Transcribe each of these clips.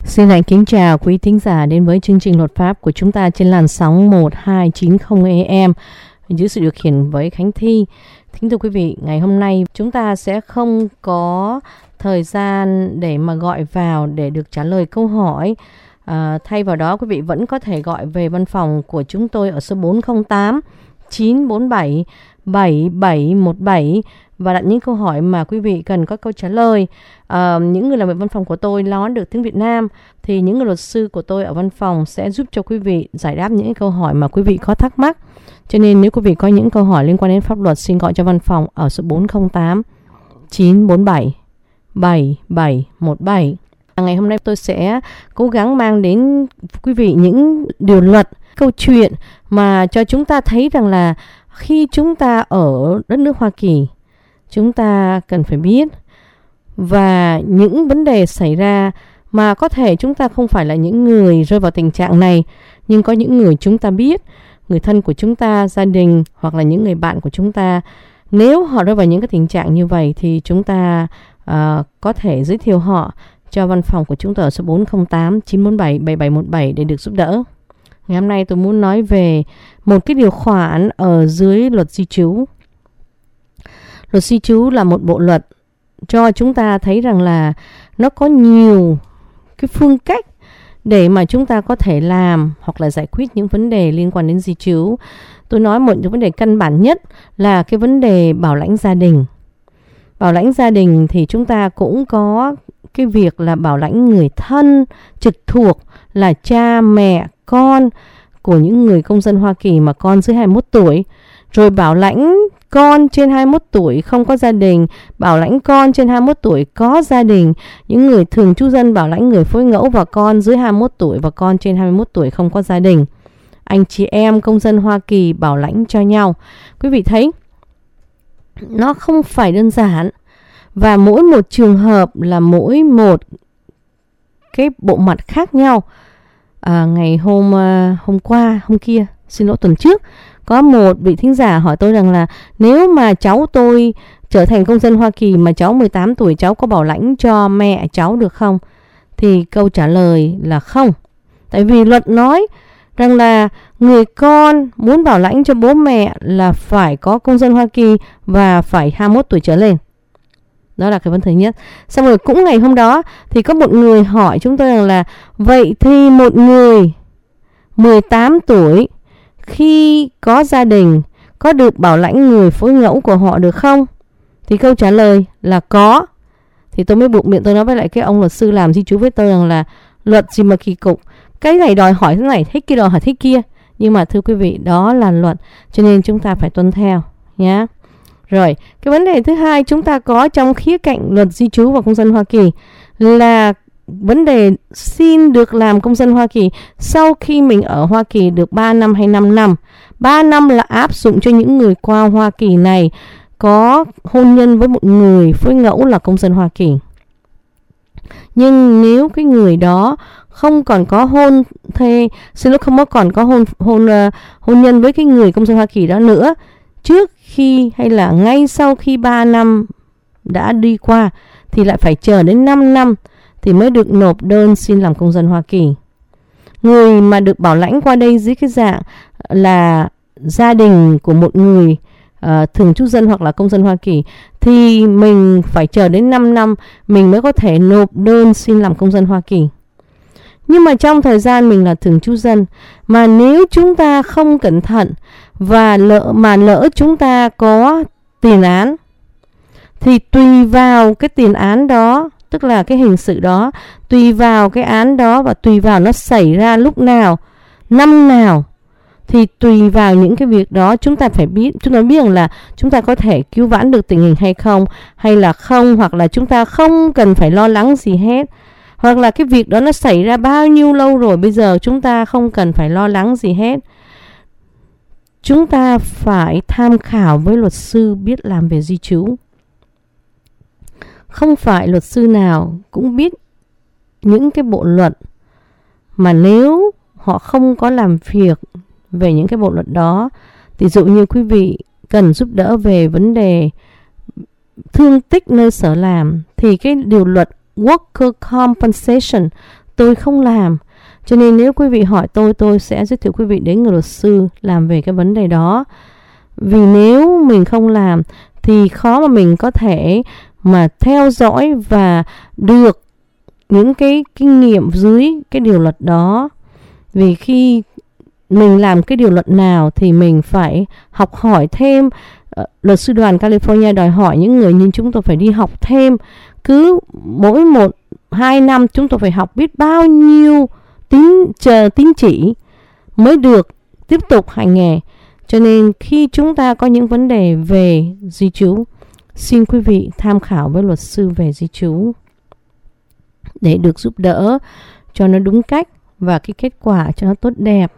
Xin hãy kính chào quý thính giả đến với chương trình luật pháp của chúng ta trên làn sóng 1290 AM dưới sự điều khiển với Khánh Thi. Kính thưa quý vị, ngày hôm nay chúng ta sẽ không có thời gian để mà gọi vào để được trả lời câu hỏi. Thay vào đó, quý vị vẫn có thể gọi về văn phòng của chúng tôi ở số 408 947 7717 và đặt những câu hỏi mà quý vị cần có câu trả lời. Những người làm việc văn phòng của tôi nói được tiếng Việt Nam thì những người luật sư của tôi ở văn phòng sẽ giúp cho quý vị giải đáp những câu hỏi mà quý vị có thắc mắc. Cho nên nếu quý vị có những câu hỏi liên quan đến pháp luật, xin gọi cho văn phòng ở số 408 947 7717. Ngày hôm nay tôi sẽ cố gắng mang đến quý vị những điều luật, câu chuyện mà cho chúng ta thấy rằng là khi chúng ta ở đất nước Hoa Kỳ, chúng ta cần phải biết và những vấn đề xảy ra mà có thể chúng ta không phải là những người rơi vào tình trạng này, nhưng có những người chúng ta biết, người thân của chúng ta, gia đình hoặc là những người bạn của chúng ta, nếu họ rơi vào những cái tình trạng như vậy thì chúng ta có thể giới thiệu họ cho văn phòng của chúng tôi ở số 408 947 7717 để được giúp đỡ. Ngày hôm nay tôi muốn nói về một cái điều khoản ở dưới luật di trú. Luật di trú là một bộ luật cho chúng ta thấy rằng là nó có nhiều cái phương cách để mà chúng ta có thể làm hoặc là giải quyết những vấn đề liên quan đến di trú. Tôi nói một vấn đề căn bản nhất là cái vấn đề bảo lãnh gia đình. Bảo lãnh gia đình thì chúng ta cũng có cái việc là bảo lãnh người thân trực thuộc là cha, mẹ, con của những người công dân Hoa Kỳ mà con dưới 21 tuổi. Rồi bảo lãnh con trên 21 tuổi không có gia đình, bảo lãnh con trên 21 tuổi có gia đình, những người thường trú dân bảo lãnh người phối ngẫu và con dưới 21 tuổi và con trên 21 tuổi không có gia đình. Anh chị em công dân Hoa Kỳ bảo lãnh cho nhau. Quý vị thấy nó không phải đơn giản và mỗi một trường hợp là mỗi một cái bộ mặt khác nhau. Ngày hôm kia, xin lỗi, tuần trước, có một vị thính giả hỏi tôi rằng là nếu mà cháu tôi trở thành công dân Hoa Kỳ mà cháu 18 tuổi, cháu có bảo lãnh cho mẹ cháu được không? Thì câu trả lời là không. Tại vì luật nói rằng là người con muốn bảo lãnh cho bố mẹ là phải có công dân Hoa Kỳ và phải 21 tuổi trở lên. Đó là cái vấn đề nhất. Xong rồi cũng ngày hôm đó thì có một người hỏi chúng tôi rằng là vậy thì một người 18 tuổi khi có gia đình có được bảo lãnh người phối ngẫu của họ được không? Thì câu trả lời là có. Thì tôi mới buộc miệng tôi nói với lại cái ông luật sư làm di trú với tôi rằng là luật gì mà kỳ cục, cái này đòi hỏi thế này, thế kia đòi hỏi thế kia. Nhưng mà thưa quý vị, đó là luật, cho nên chúng ta phải tuân theo nhé. Rồi, cái vấn đề thứ hai chúng ta có trong khía cạnh luật di trú và công dân Hoa Kỳ là vấn đề xin được làm công dân Hoa Kỳ sau khi mình ở Hoa Kỳ được 3 năm hay 5 năm. 3 năm là áp dụng cho những người qua Hoa Kỳ này có hôn nhân với một người phối ngẫu là công dân Hoa Kỳ. Nhưng nếu cái người đó không còn có hôn nhân với cái người công dân Hoa Kỳ đó nữa, trước khi hay là ngay sau khi 3 năm đã đi qua thì lại phải chờ đến 5 năm thì mới được nộp đơn xin làm công dân Hoa Kỳ. Người mà được bảo lãnh qua đây dưới cái dạng là gia đình của một người thường trú dân hoặc là công dân Hoa Kỳ thì mình phải chờ đến 5 năm mình mới có thể nộp đơn xin làm công dân Hoa Kỳ. Nhưng mà trong thời gian mình là thường trú dân mà nếu chúng ta không cẩn thận và lỡ chúng ta có tiền án thì tùy vào cái tiền án đó, tức là cái hình sự đó, tùy vào cái án đó và tùy vào nó xảy ra lúc nào, năm nào, thì tùy vào những cái việc đó chúng ta biết rằng là chúng ta có thể cứu vãn được tình hình hay không, hay là không, hoặc là chúng ta không cần phải lo lắng gì hết, hoặc là cái việc đó nó xảy ra bao nhiêu lâu rồi, bây giờ chúng ta không cần phải lo lắng gì hết. Chúng ta phải tham khảo với luật sư biết làm về di trú. Không phải luật sư nào cũng biết những cái bộ luật mà nếu họ không có làm việc về những cái bộ luật đó. Ví dụ như quý vị cần giúp đỡ về vấn đề thương tích nơi sở làm thì cái điều luật Worker Compensation, tôi không làm. Cho nên nếu quý vị hỏi tôi sẽ giới thiệu quý vị đến người luật sư làm về cái vấn đề đó. Vì nếu mình không làm thì khó mà mình có thể mà theo dõi và được những cái kinh nghiệm dưới cái điều luật đó. Vì khi mình làm cái điều luật nào thì mình phải học hỏi thêm. Luật sư đoàn California đòi hỏi những người như chúng tôi phải đi học thêm. Cứ mỗi 1-2 năm chúng tôi phải học biết bao nhiêu tín chỉ mới được tiếp tục hành nghề. Cho nên khi chúng ta có những vấn đề về di trú, xin quý vị tham khảo với luật sư về di trú để được giúp đỡ cho nó đúng cách và cái kết quả cho nó tốt đẹp.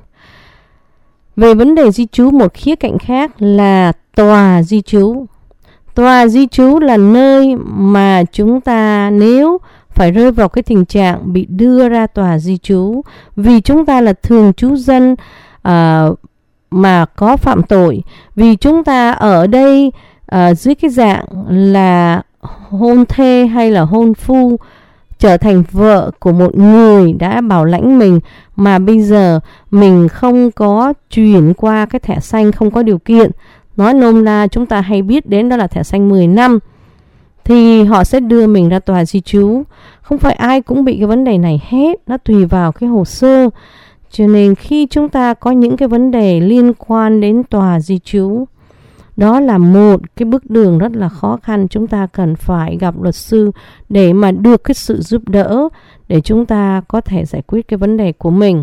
Về vấn đề di trú, một khía cạnh khác là tòa di trú. Tòa di trú là nơi mà chúng ta nếu phải rơi vào cái tình trạng bị đưa ra tòa di trú vì chúng ta là thường trú dân mà có phạm tội, vì chúng ta ở đây dưới cái dạng là hôn thê hay là hôn phu, trở thành vợ của một người đã bảo lãnh mình mà bây giờ mình không có chuyển qua cái thẻ xanh không có điều kiện. Nói nôm na chúng ta hay biết đến đó là thẻ xanh 10 năm. Thì họ sẽ đưa mình ra tòa di trú. Không phải ai cũng bị cái vấn đề này hết, nó tùy vào cái hồ sơ. Cho nên khi chúng ta có những cái vấn đề liên quan đến tòa di trú, đó là một cái bước đường rất là khó khăn. Chúng ta cần phải gặp luật sư để mà được cái sự giúp đỡ để chúng ta có thể giải quyết cái vấn đề của mình.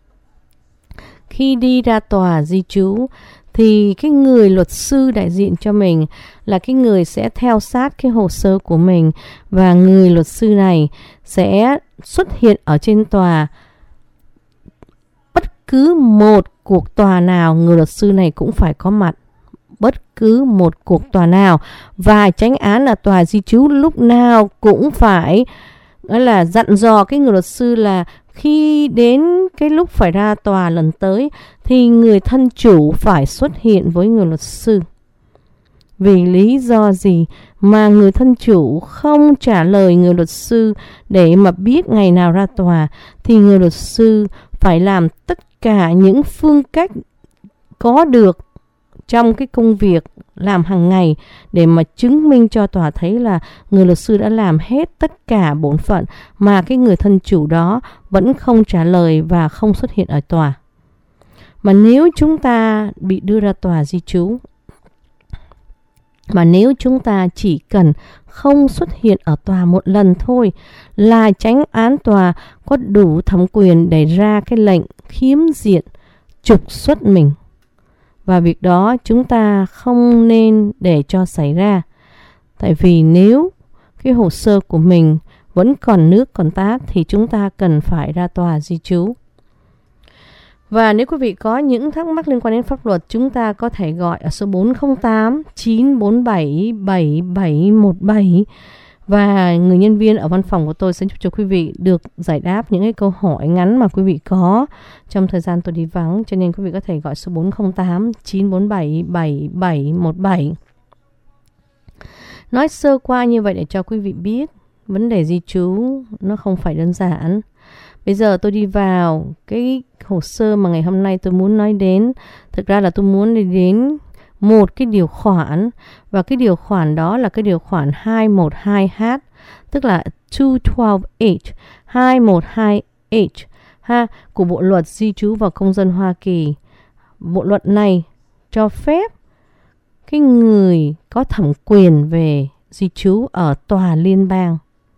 Khi đi ra tòa di trú thì cái người luật sư đại diện cho mình là cái người sẽ theo sát cái hồ sơ của mình, và người luật sư này sẽ xuất hiện ở trên tòa. Bất cứ một cuộc tòa nào người luật sư này cũng phải có mặt, bất cứ một cuộc tòa nào. Và chánh án là tòa di trú lúc nào cũng phải là dặn dò cái người luật sư là khi đến cái lúc phải ra tòa lần tới thì người thân chủ phải xuất hiện với người luật sư. Vì lý do gì mà người thân chủ không trả lời người luật sư để mà biết ngày nào ra tòa, thì người luật sư phải làm tất cả những phương cách có được trong cái công việc làm hàng ngày để mà chứng minh cho tòa thấy là người luật sư đã làm hết tất cả bổn phận mà cái người thân chủ đó vẫn không trả lời và không xuất hiện ở tòa. Mà nếu chúng ta bị đưa ra tòa di trú, mà nếu chúng ta chỉ cần không xuất hiện ở tòa một lần thôi là chánh án tòa có đủ thẩm quyền để ra cái lệnh khiếm diện, trục xuất mình. Và việc đó chúng ta không nên để cho xảy ra. Tại vì nếu cái hồ sơ của mình vẫn còn nước còn tát thì chúng ta cần phải ra tòa di trú. Và nếu quý vị có những thắc mắc liên quan đến pháp luật, chúng ta có thể gọi ở số 408 947 7717 và người nhân viên ở văn phòng của tôi sẽ giúp cho quý vị được giải đáp những cái câu hỏi ngắn mà quý vị có trong thời gian tôi đi vắng. Cho nên quý vị có thể gọi số 408 947 7717. Nói sơ qua như vậy để cho quý vị biết vấn đề di trú nó không phải đơn giản. Bây giờ tôi đi vào cái hồ sơ mà ngày hôm nay tôi muốn nói đến. Thực ra là tôi muốn đi đến một cái điều khoản, và cái điều khoản đó là cái điều khoản 212H, tức là 212H, 212H của Bộ luật Di trú và Công dân Hoa Kỳ. Bộ luật này cho phép cái người có thẩm quyền về di trú ở tòa liên bang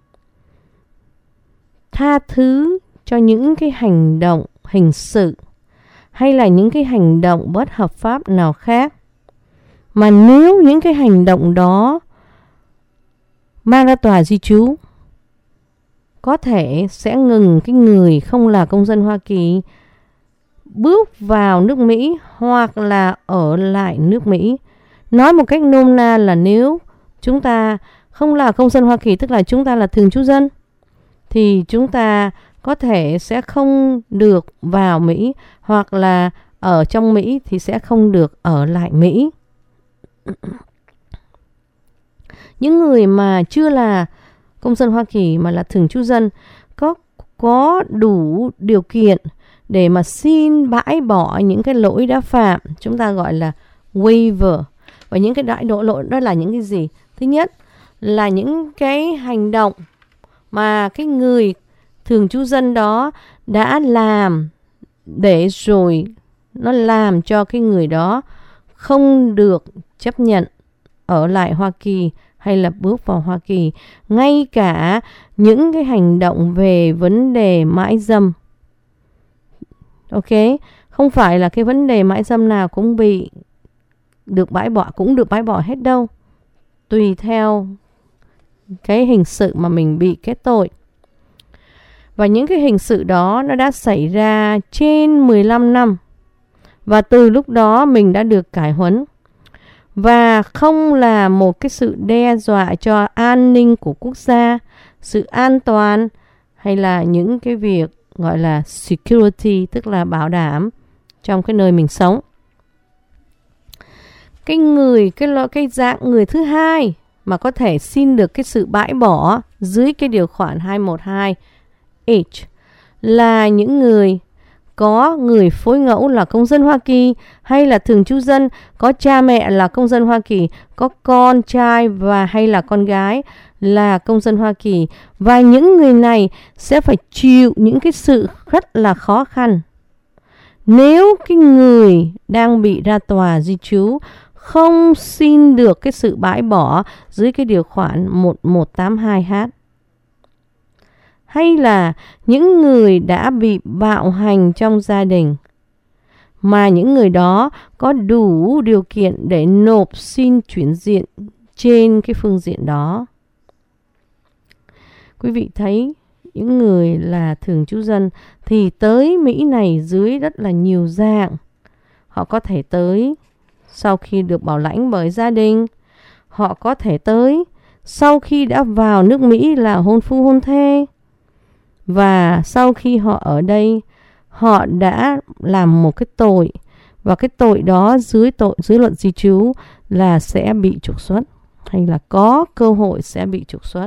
tha thứ cho những cái hành động hình sự hay là những cái hành động bất hợp pháp nào khác, mà nếu những cái hành động đó mang ra tòa di trú, có thể sẽ ngừng cái người không là công dân Hoa Kỳ bước vào nước Mỹ hoặc là ở lại nước Mỹ. Nói một cách nôm na là nếu chúng ta không là công dân Hoa Kỳ, tức là chúng ta là thường trú dân, thì chúng ta có thể sẽ không được vào Mỹ, hoặc là ở trong Mỹ thì sẽ không được ở lại Mỹ. Những người mà chưa là công dân Hoa Kỳ mà là thường trú dân có đủ điều kiện để mà xin bãi bỏ những cái lỗi đã phạm, chúng ta gọi là waiver. Và những cái lỗi đó là những cái gì? Thứ nhất là những cái hành động mà cái người thường trú dân đó đã làm để rồi nó làm cho cái người đó không được chấp nhận ở lại Hoa Kỳ hay là bước vào Hoa Kỳ. Ngay cả những cái hành động về vấn đề mại dâm. Ok, không phải là cái vấn đề mại dâm nào cũng được bãi bỏ hết đâu. Tùy theo cái hình sự mà mình bị kết tội. Và những cái hình sự đó nó đã xảy ra trên 15 năm. Và từ lúc đó mình đã được cải huấn. Và không là một cái sự đe dọa cho an ninh của quốc gia, sự an toàn hay là những cái việc gọi là security, tức là bảo đảm trong cái nơi mình sống. Cái dạng người thứ hai mà có thể xin được cái sự bãi bỏ dưới cái điều khoản 212H là những người có người phối ngẫu là công dân Hoa Kỳ hay là thường trú dân, có cha mẹ là công dân Hoa Kỳ, có con trai và hay là con gái là công dân Hoa Kỳ. Và những người này sẽ phải chịu những cái sự rất là khó khăn nếu cái người đang bị ra tòa di trú không xin được cái sự bãi bỏ dưới cái điều khoản 1182H. Hay là những người đã bị bạo hành trong gia đình, mà những người đó có đủ điều kiện để nộp xin chuyển diện trên cái phương diện đó. Quý vị thấy những người là thường trú dân thì tới Mỹ này dưới rất là nhiều dạng. Họ có thể tới sau khi được bảo lãnh bởi gia đình. Họ có thể tới sau khi đã vào nước Mỹ là hôn phu hôn thê. Và sau khi họ ở đây, họ đã làm một cái tội. Và cái tội đó dưới luật di trú là sẽ bị trục xuất, hay là có cơ hội sẽ bị trục xuất.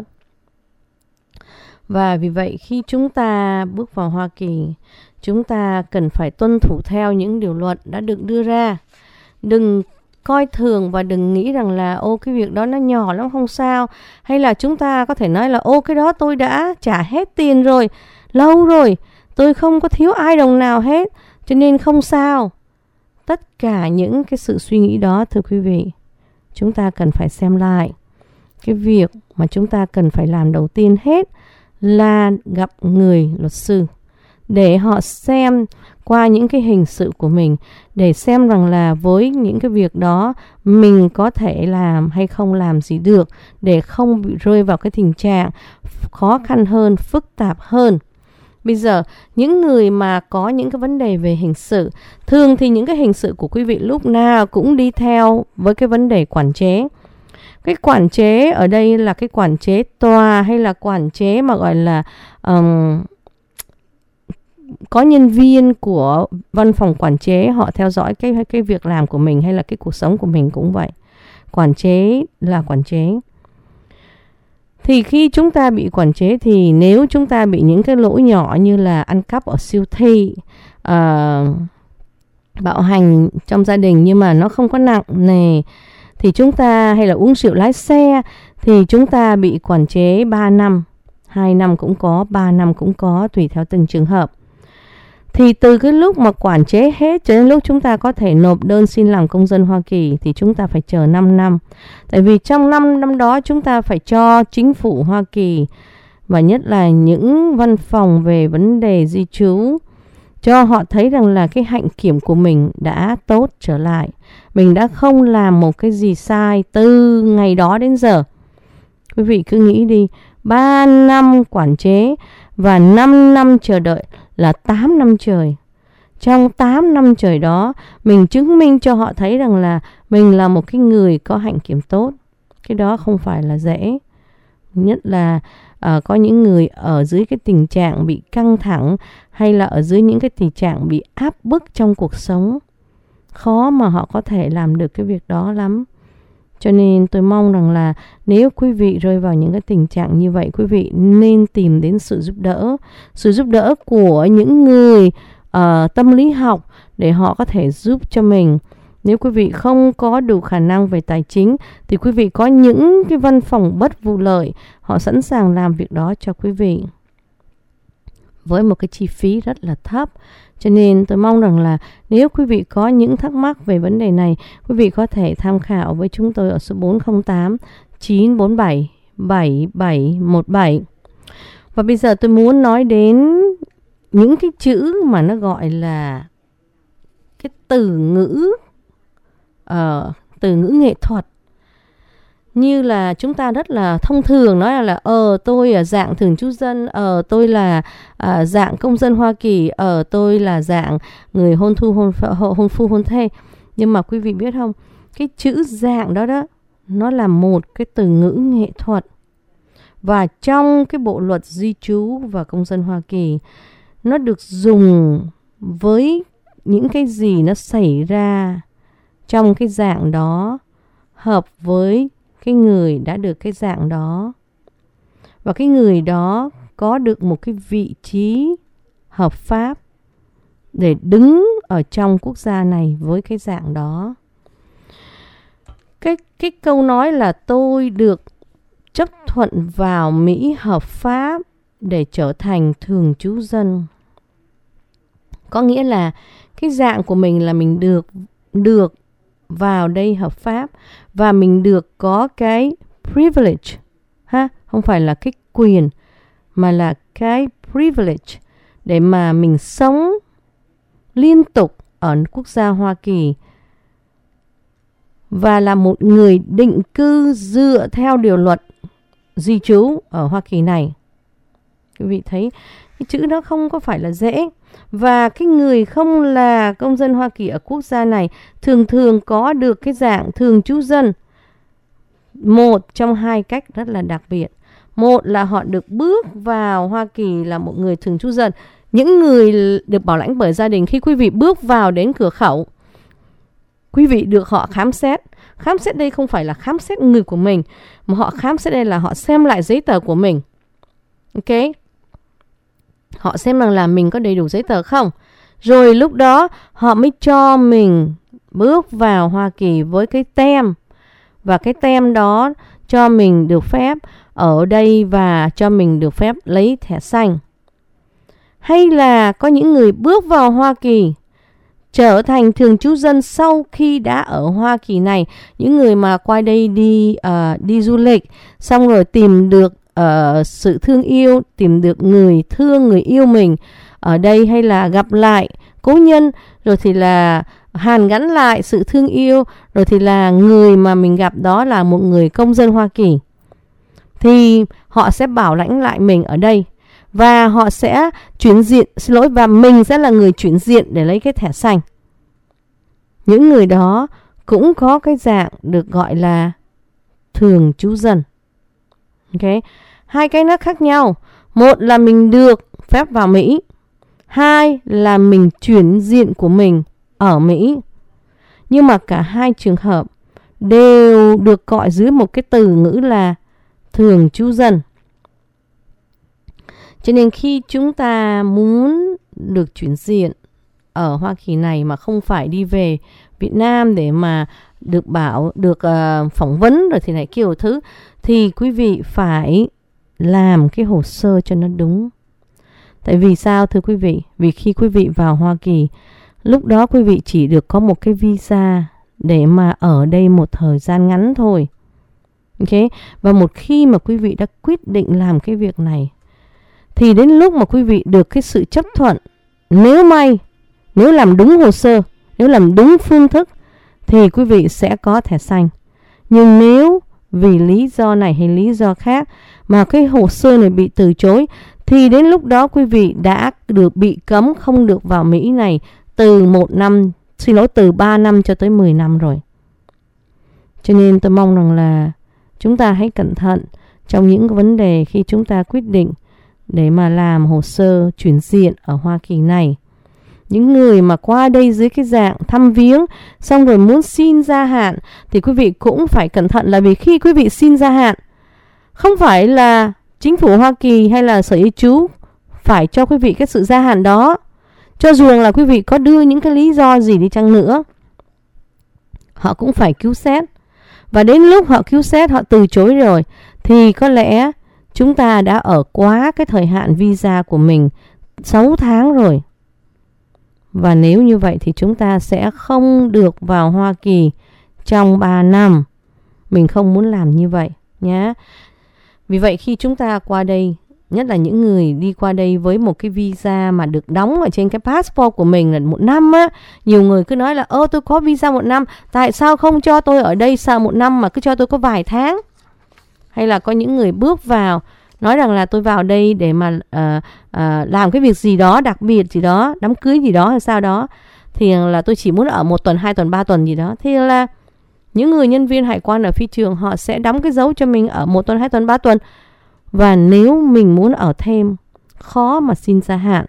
Và vì vậy khi chúng ta bước vào Hoa Kỳ, chúng ta cần phải tuân thủ theo những điều luật đã được đưa ra. Đừng coi thường và đừng nghĩ rằng là cái việc đó nó nhỏ lắm không sao. Hay là chúng ta có thể nói là cái đó tôi đã trả hết tiền rồi, lâu rồi, tôi không có thiếu ai đồng nào hết, cho nên không sao. Tất cả những cái sự suy nghĩ đó, thưa quý vị, chúng ta cần phải xem lại. Cái việc mà chúng ta cần phải làm đầu tiên hết là gặp người luật sư để họ xem qua những cái hình sự của mình, để xem rằng là với những cái việc đó mình có thể làm hay không làm gì được, để không bị rơi vào cái tình trạng khó khăn hơn, phức tạp hơn. Bây giờ những người mà có những cái vấn đề về hình sự, thường thì những cái hình sự của quý vị lúc nào cũng đi theo với cái vấn đề quản chế. Cái quản chế ở đây là cái quản chế tòa hay là quản chế mà gọi là có nhân viên của văn phòng quản chế, họ theo dõi cái việc làm của mình hay là cái cuộc sống của mình cũng vậy. Quản chế là quản chế. Thì khi chúng ta bị quản chế thì nếu chúng ta bị những cái lỗi nhỏ như là ăn cắp ở siêu thị, bạo hành trong gia đình nhưng mà nó không có nặng nề, thì chúng ta hay là uống rượu lái xe thì chúng ta bị quản chế 3 năm, 2 năm cũng có, 3 năm cũng có, tùy theo từng trường hợp. Thì từ cái lúc mà quản chế hết cho đến lúc chúng ta có thể nộp đơn xin làm công dân Hoa Kỳ thì chúng ta phải chờ 5 năm. Tại vì trong 5 năm đó chúng ta phải cho chính phủ Hoa Kỳ và nhất là những văn phòng về vấn đề di trú cho họ thấy rằng là cái hạnh kiểm của mình đã tốt trở lại. Mình đã không làm một cái gì sai từ ngày đó đến giờ. Quý vị cứ nghĩ đi, 3 năm quản chế và 5 năm chờ đợi là 8 năm trời. Trong 8 năm trời đó, mình chứng minh cho họ thấy rằng là mình là một cái người có hạnh kiểm tốt. Cái đó không phải là dễ. Nhất là có những người ở dưới cái tình trạng bị căng thẳng hay là ở dưới những cái tình trạng bị áp bức trong cuộc sống. Khó mà họ có thể làm được cái việc đó lắm. Cho nên tôi mong rằng là nếu quý vị rơi vào những cái tình trạng như vậy, quý vị nên tìm đến sự giúp đỡ của những người tâm lý học để họ có thể giúp cho mình. Nếu quý vị không có đủ khả năng về tài chính thì quý vị có những cái văn phòng bất vụ lợi, họ sẵn sàng làm việc đó cho quý vị với một cái chi phí rất là thấp. Cho nên tôi mong rằng là nếu quý vị có những thắc mắc về vấn đề này, quý vị có thể tham khảo với chúng tôi ở số 408 947 7717. Và bây giờ tôi muốn nói đến những cái chữ mà nó gọi là cái từ ngữ nghệ thuật. Như là chúng ta rất là thông thường nói là tôi là dạng thường trú dân, tôi là dạng công dân Hoa Kỳ, tôi là dạng người hôn phu hôn thê. Nhưng mà quý vị biết không, cái chữ dạng đó nó là một cái từ ngữ nghệ thuật. Và trong cái bộ luật di trú và công dân Hoa Kỳ, nó được dùng với những cái gì nó xảy ra trong cái dạng đó, hợp với cái người đã được cái dạng đó. Và cái người đó có được một cái vị trí hợp pháp để đứng ở trong quốc gia này với cái dạng đó. Cái câu nói là tôi được chấp thuận vào Mỹ hợp pháp để trở thành thường trú dân, có nghĩa là cái dạng của mình là mình được vào đây hợp pháp, và mình được có cái privilege ha, không phải là cái quyền mà là cái privilege để mà mình sống liên tục ở quốc gia Hoa Kỳ và là một người định cư dựa theo điều luật di trú ở Hoa Kỳ này. Quý vị thấy cái chữ đó không có phải là dễ. Và cái người không là công dân Hoa Kỳ ở quốc gia này thường có được cái dạng thường trú dân một trong hai cách rất là đặc biệt. Một là họ được bước vào Hoa Kỳ là một người thường trú dân. Những người được bảo lãnh bởi gia đình, khi quý vị bước vào đến cửa khẩu, quý vị được họ khám xét. Khám xét đây không phải là khám xét người của mình, mà họ khám xét đây là họ xem lại giấy tờ của mình. Ok? Họ xem rằng là mình có đầy đủ giấy tờ không. Rồi lúc đó họ mới cho mình bước vào Hoa Kỳ với cái tem. Và cái tem đó cho mình được phép ở đây và cho mình được phép lấy thẻ xanh. Hay là có những người bước vào Hoa Kỳ trở thành thường trú dân sau khi đã ở Hoa Kỳ này. Những người mà qua đây đi du lịch, xong rồi tìm được sự thương yêu, tìm được người thương, người yêu mình ở đây, hay là gặp lại cố nhân, rồi thì là hàn gắn lại sự thương yêu, rồi thì là người mà mình gặp đó là một người công dân Hoa Kỳ, thì họ sẽ bảo lãnh lại mình ở đây và họ sẽ chuyển diện, và mình sẽ là người chuyển diện để lấy cái thẻ xanh. Những người đó cũng có cái dạng được gọi là thường trú dân. Ok, hai cái nó khác nhau. Một là mình được phép vào Mỹ, hai là mình chuyển diện của mình ở Mỹ. Nhưng mà cả hai trường hợp đều được gọi dưới một cái từ ngữ là thường trú dân. Cho nên khi chúng ta muốn được chuyển diện ở Hoa Kỳ này mà không phải đi về Việt Nam để mà được phỏng vấn rồi thì này kiểu thứ, thì quý vị phải làm cái hồ sơ cho nó đúng. Tại vì sao thưa quý vị? Vì khi quý vị vào Hoa Kỳ, lúc đó quý vị chỉ được có một cái visa để mà ở đây một thời gian ngắn thôi. Ok? Và một khi mà quý vị đã quyết định làm cái việc này, thì đến lúc mà quý vị được cái sự chấp thuận, nếu làm đúng hồ sơ, nếu làm đúng phương thức, thì quý vị sẽ có thẻ xanh. Nhưng nếu vì lý do này hay lý do khác mà cái hồ sơ này bị từ chối, thì đến lúc đó quý vị đã được bị cấm không được vào Mỹ này từ 3 năm cho tới 10 năm rồi. Cho nên tôi mong rằng là chúng ta hãy cẩn thận trong những vấn đề khi chúng ta quyết định để mà làm hồ sơ chuyển diện ở Hoa Kỳ này. những người mà qua đây dưới cái dạng thăm viếng xong rồi muốn xin gia hạn thì quý vị cũng phải cẩn thận, là vì khi quý vị xin gia hạn, không phải là chính phủ Hoa Kỳ hay là Sở Di trú phải cho quý vị cái sự gia hạn đó. Cho dù là quý vị có đưa những cái lý do gì đi chăng nữa, họ cũng phải cứu xét. Và đến lúc họ cứu xét, họ từ chối rồi, thì có lẽ chúng ta đã ở quá cái thời hạn visa của mình 6 tháng rồi. Và nếu như vậy thì chúng ta sẽ không được vào Hoa Kỳ trong 3 năm. Mình không muốn làm như vậy nhé. Vì vậy khi chúng ta qua đây, nhất là những người đi qua đây với một cái visa mà được đóng ở trên cái passport của mình là 1 năm á. Nhiều người cứ nói là tôi có visa 1 năm, tại sao không cho tôi ở đây sau 1 năm mà cứ cho tôi có vài tháng? Hay là có những người bước vào nói rằng là tôi vào đây để mà làm cái việc gì đó đặc biệt gì đó, đám cưới gì đó hay sao đó, thì là tôi chỉ muốn ở 1 tuần, 2 tuần, 3 tuần gì đó. Thì là những người nhân viên hải quan ở phi trường họ sẽ đóng cái dấu cho mình ở 1 tuần, 2 tuần, 3 tuần. Và nếu mình muốn ở thêm, khó mà xin gia hạn.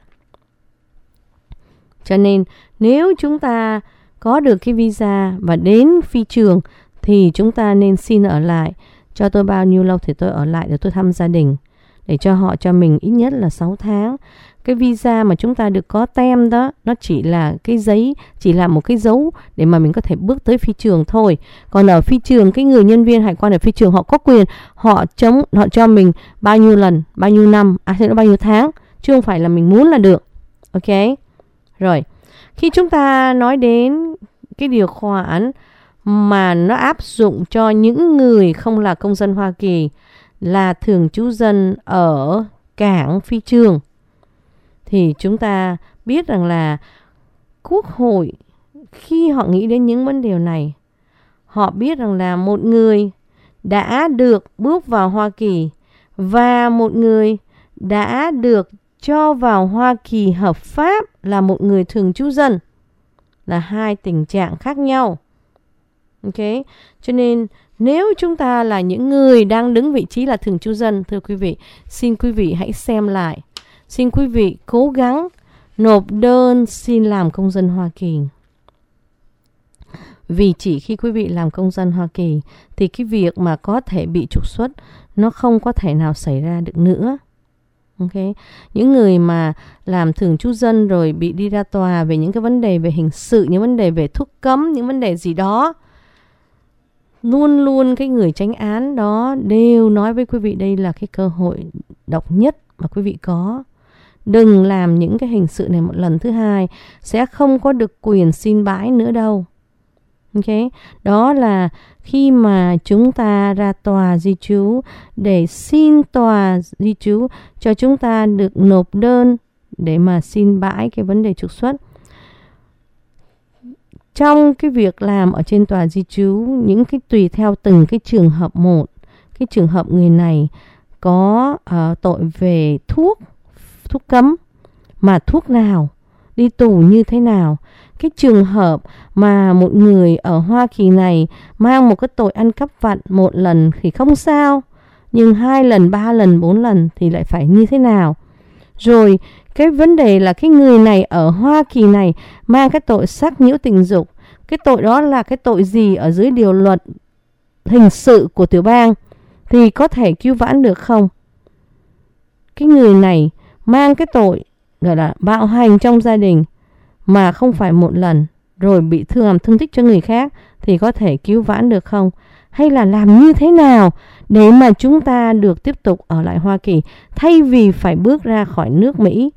Cho nên nếu chúng ta có được cái visa và đến phi trường thì chúng ta nên xin ở lại. Cho tôi bao nhiêu lâu thì tôi ở lại để tôi thăm gia đình, để cho họ cho mình ít nhất là 6 tháng. Cái visa mà chúng ta được có tem đó, nó chỉ là cái giấy, chỉ là một cái dấu để mà mình có thể bước tới phi trường thôi. Còn ở phi trường, cái người nhân viên hải quan ở phi trường họ có quyền, họ cho mình bao nhiêu lần, bao nhiêu năm, bao nhiêu tháng, chứ không phải là mình muốn là được. Ok? Rồi, khi chúng ta nói đến cái điều khoản mà nó áp dụng cho những người không là công dân Hoa Kỳ, là thường trú dân ở cảng phi trường, thì chúng ta biết rằng là Quốc hội khi họ nghĩ đến những vấn đề này, họ biết rằng là một người đã được bước vào Hoa Kỳ và một người đã được cho vào Hoa Kỳ hợp pháp là một người thường trú dân là hai tình trạng khác nhau. Ok, cho nên nếu chúng ta là những người đang đứng vị trí là thường trú dân, thưa quý vị, xin quý vị hãy xem lại. Xin quý vị cố gắng nộp đơn xin làm công dân Hoa Kỳ. Vì chỉ khi quý vị làm công dân Hoa Kỳ thì cái việc mà có thể bị trục xuất nó không có thể nào xảy ra được nữa. Ok, những người mà làm thường trú dân rồi bị đi ra tòa về những cái vấn đề về hình sự, những vấn đề về thuốc cấm, những vấn đề gì đó, luôn luôn cái người chánh án đó đều nói với quý vị đây là cái cơ hội độc nhất mà quý vị có. Đừng làm những cái hình sự này một lần thứ hai, sẽ không có được quyền xin bãi nữa đâu. Ok, đó là khi mà chúng ta ra tòa di trú để xin tòa di trú cho chúng ta được nộp đơn để mà xin bãi cái vấn đề trục xuất. Trong cái việc làm ở trên tòa di trú, những cái tùy theo từng cái trường hợp một. Cái trường hợp người này có tội về thuốc cấm, mà thuốc nào, đi tù như thế nào. Cái trường hợp mà một người ở Hoa Kỳ này mang một cái tội ăn cắp vặt, 1 lần thì không sao, nhưng 2 lần, 3 lần, 4 lần thì lại phải như thế nào. Rồi cái vấn đề là cái người này ở Hoa Kỳ này mang cái tội sắc nhiễu tình dục. Cái tội đó là cái tội gì ở dưới điều luật hình sự của tiểu bang thì có thể cứu vãn được không? Cái người này mang cái tội gọi là bạo hành trong gia đình mà không phải 1 lần, rồi bị làm thương tích cho người khác thì có thể cứu vãn được không? Hay là làm như thế nào để mà chúng ta được tiếp tục ở lại Hoa Kỳ thay vì phải bước ra khỏi nước Mỹ?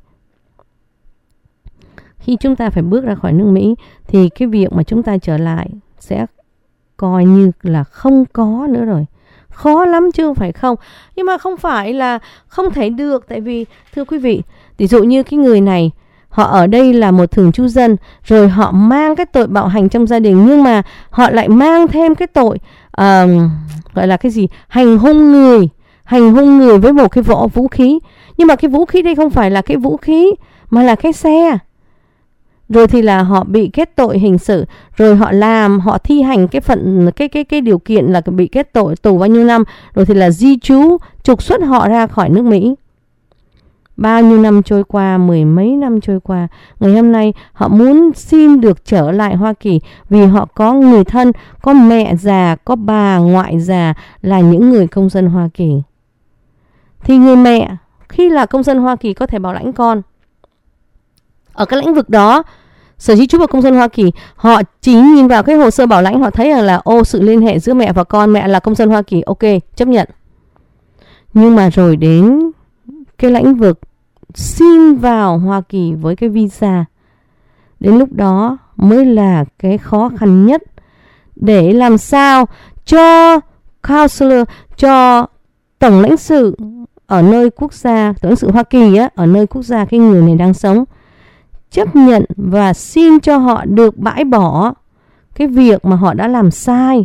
Khi chúng ta phải bước ra khỏi nước Mỹ thì cái việc mà chúng ta trở lại sẽ coi như là không có nữa rồi. Khó lắm chứ không phải không. Nhưng mà không phải là không thể được. Tại vì thưa quý vị, ví dụ như cái người này, họ ở đây là một thường trú dân, rồi họ mang cái tội bạo hành trong gia đình, nhưng mà họ lại mang thêm cái tội gọi là cái gì? Hành hung người với một cái vũ khí. Nhưng mà cái vũ khí đây không phải là cái vũ khí mà là cái xe. Rồi thì là họ bị kết tội hình sự, rồi họ thi hành cái điều kiện là bị kết tội tù bao nhiêu năm, rồi thì là di trú trục xuất họ ra khỏi nước Mỹ. bao nhiêu năm trôi qua, mười mấy năm trôi qua, ngày hôm nay họ muốn xin được trở lại Hoa Kỳ vì họ có người thân, có mẹ già, có bà ngoại già là những người công dân Hoa Kỳ. Thì người mẹ khi là công dân Hoa Kỳ có thể bảo lãnh con. Ở cái lĩnh vực đó, Sở Di trú và Công dân Hoa Kỳ họ chỉ nhìn vào cái hồ sơ bảo lãnh, họ thấy rằng là sự liên hệ giữa mẹ và con, mẹ là công dân Hoa Kỳ, ok, chấp nhận. Nhưng mà rồi đến cái lĩnh vực xin vào Hoa Kỳ với cái visa, đến lúc đó mới là cái khó khăn nhất để làm sao cho counselor, cho tổng lãnh sự ở nơi quốc gia, tổng lãnh sự Hoa Kỳ ở nơi quốc gia cái người này đang sống, chấp nhận và xin cho họ được bãi bỏ cái việc mà họ đã làm sai.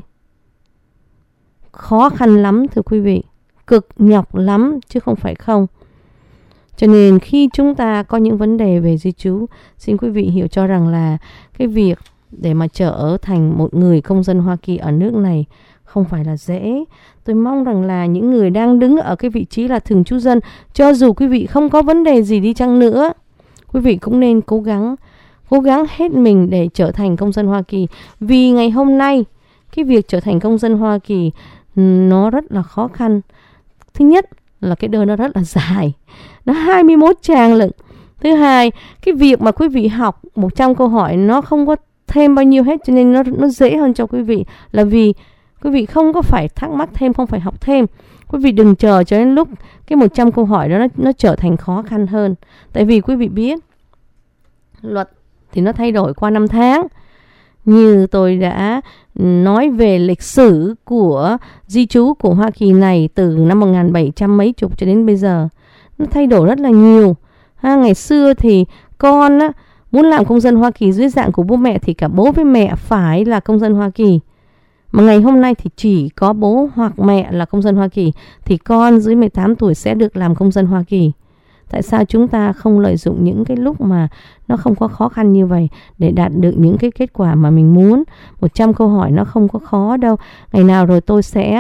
Khó khăn lắm thưa quý vị, cực nhọc lắm chứ không phải không. Cho nên khi chúng ta có những vấn đề về di trú, xin quý vị hiểu cho rằng là cái việc để mà trở thành một người công dân Hoa Kỳ ở nước này không phải là dễ. Tôi mong rằng là những người đang đứng ở cái vị trí là thường trú dân, cho dù quý vị không có vấn đề gì đi chăng nữa, quý vị cũng nên cố gắng hết mình để trở thành công dân Hoa Kỳ. Vì ngày hôm nay, cái việc trở thành công dân Hoa Kỳ nó rất là khó khăn. Thứ nhất là cái đơn nó rất là dài, nó 21 trang lận. Thứ hai, cái việc mà quý vị học 100 câu hỏi nó không có thêm bao nhiêu hết, cho nên nó dễ hơn cho quý vị, là vì quý vị không có phải thắc mắc thêm, không phải học thêm. Quý vị đừng chờ cho đến lúc cái 100 câu hỏi đó nó trở thành khó khăn hơn. Tại vì quý vị biết luật thì nó thay đổi qua năm tháng. Như tôi đã nói về lịch sử của di trú của Hoa Kỳ này từ năm 1700 mấy chục cho đến bây giờ, nó thay đổi rất là nhiều. Ngày xưa thì con muốn làm công dân Hoa Kỳ dưới dạng của bố mẹ thì cả bố với mẹ phải là công dân Hoa Kỳ. Mà ngày hôm nay thì chỉ có bố hoặc mẹ là công dân Hoa Kỳ thì con dưới 18 tuổi sẽ được làm công dân Hoa Kỳ. Tại sao chúng ta không lợi dụng những cái lúc mà nó không có khó khăn như vậy để đạt được những cái kết quả mà mình muốn? 100 câu hỏi nó không có khó đâu. Ngày nào rồi tôi sẽ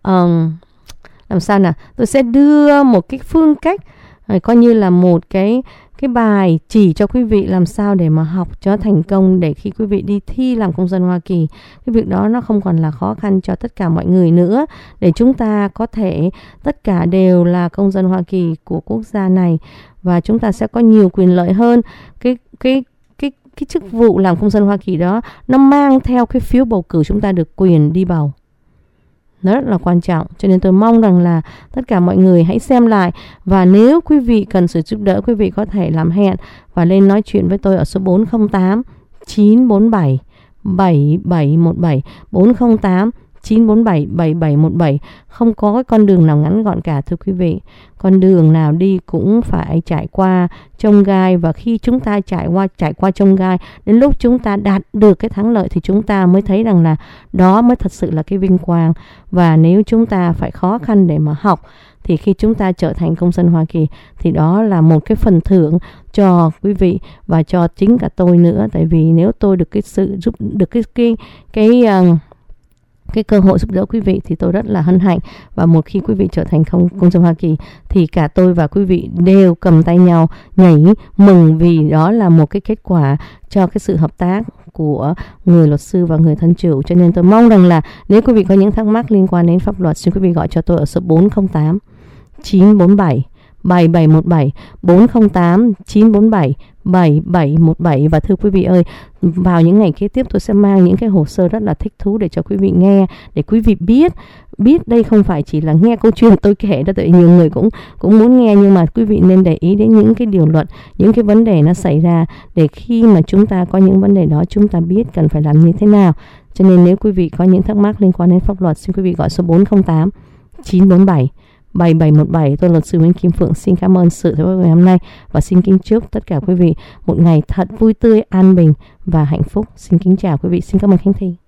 tôi sẽ đưa một cái phương cách, coi như là một cái bài chỉ cho quý vị làm sao để mà học cho thành công, để khi quý vị đi thi làm công dân Hoa Kỳ, cái việc đó nó không còn là khó khăn cho tất cả mọi người nữa, để chúng ta có thể tất cả đều là công dân Hoa Kỳ của quốc gia này, và chúng ta sẽ có nhiều quyền lợi hơn. Cái chức vụ làm công dân Hoa Kỳ đó nó mang theo cái phiếu bầu cử, chúng ta được quyền đi bầu. Nó rất là quan trọng. Cho nên tôi mong rằng là tất cả mọi người hãy xem lại. Và nếu quý vị cần sự giúp đỡ, quý vị có thể làm hẹn và lên nói chuyện với tôi ở số 408 947 7717 408 947 7717. Không có cái con đường nào ngắn gọn cả thưa quý vị. Con đường nào đi cũng phải trải qua chông gai, và khi chúng ta trải qua chông gai, đến lúc chúng ta đạt được cái thắng lợi thì chúng ta mới thấy rằng là đó mới thật sự là cái vinh quang. Và nếu chúng ta phải khó khăn để mà học thì khi chúng ta trở thành công dân Hoa Kỳ thì đó là một cái phần thưởng cho quý vị và cho chính cả tôi nữa. Tại vì nếu tôi được cái sự giúp được cái cơ hội giúp đỡ quý vị thì tôi rất là hân hạnh. Và một khi quý vị trở thành công dân Hoa Kỳ thì cả tôi và quý vị đều cầm tay nhau nhảy mừng, vì đó là một cái kết quả cho cái sự hợp tác của người luật sư và người thân chủ. Cho nên tôi mong rằng là nếu quý vị có những thắc mắc liên quan đến pháp luật, xin quý vị gọi cho tôi ở số 408 947 7717 408 947 7717. Và thưa quý vị ơi, vào những ngày kế tiếp tôi sẽ mang những cái hồ sơ rất là thích thú để cho quý vị nghe, để quý vị biết đây không phải chỉ là nghe câu chuyện tôi kể đó, tại nhiều người cũng muốn nghe, nhưng mà quý vị nên để ý đến những cái điều luật, những cái vấn đề nó xảy ra, để khi mà chúng ta có những vấn đề đó chúng ta biết cần phải làm như thế nào. Cho nên nếu quý vị có những thắc mắc liên quan đến pháp luật, xin quý vị gọi số 408 947 7717. Tôi luật sư Nguyễn Kim Phượng xin cảm ơn sự theo dõi ngày hôm nay và xin kính chúc tất cả quý vị một ngày thật vui tươi, an bình và hạnh phúc. Xin kính chào quý vị. Xin cảm ơn Khánh Thi.